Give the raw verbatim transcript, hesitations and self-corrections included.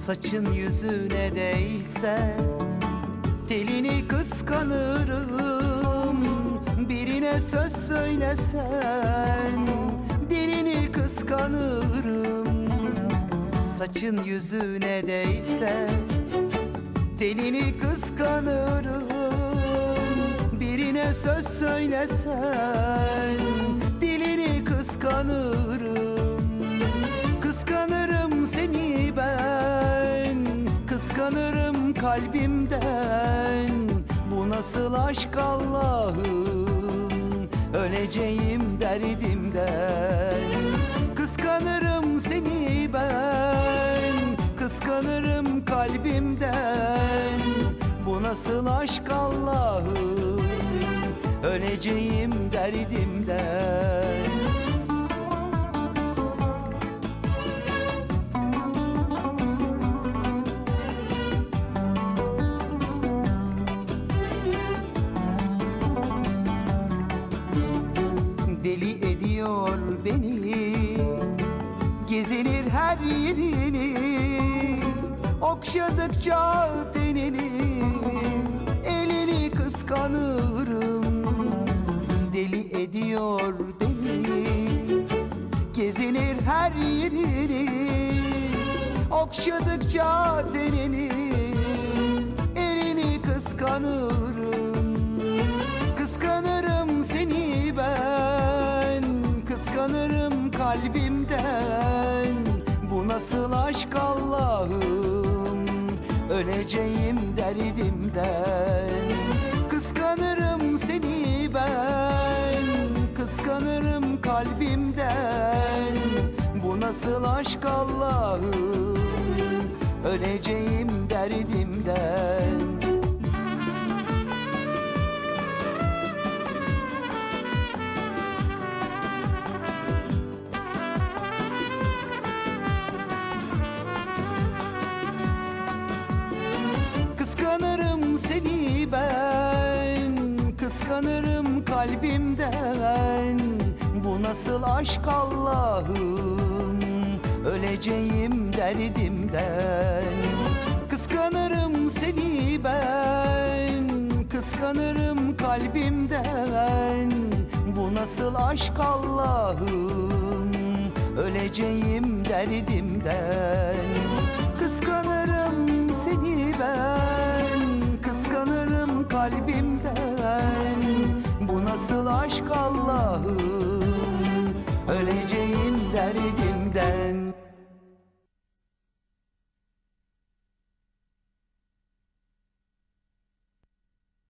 Saçın yüzüne değse telini kıskanırım. Birine söz söylesen dilini kıskanırım. Saçın yüzüne değse telini kıskanırım. Birine söz söylesen dilini kıskanırım. Kıskanırım seni ben, kıskanırım kalbimden. Bu nasıl aşk Allah'ım, öleceğim derdimden. Kıskanırım seni ben, kıskanırım kalbimden. Bu nasıl aşk Allah'ım, öleceğim derdimden. Deli ediyor beni, gezinir her yerini. Okşadıkça tenini, elini kıskanırım. Deli ediyor beni, gezinir her yerini. Okşadıkça tenini, elini kıskanırım. Kıskanırım seni ben, kıskanırım kalbimden. Bu nasıl aşk Allah'ım, öleceğim derdimden. Kıskanırım seni ben, kıskanırım kalbimden. Bu nasıl aşk Allah'ım, öleceğim derdimden. Kıskanırım seni ben, kıskanırım kalbimden. Bu nasıl aşk Allah'ım, öleceğim derdimden. Kıskanırım seni ben, kıskanırım kalbimden. Bu nasıl aşk Allah'ım, öleceğim derdimden. Kıskanırım seni ben, kıskanırım kalbimden. Bu nasıl aşk Allah'ım, öleceğim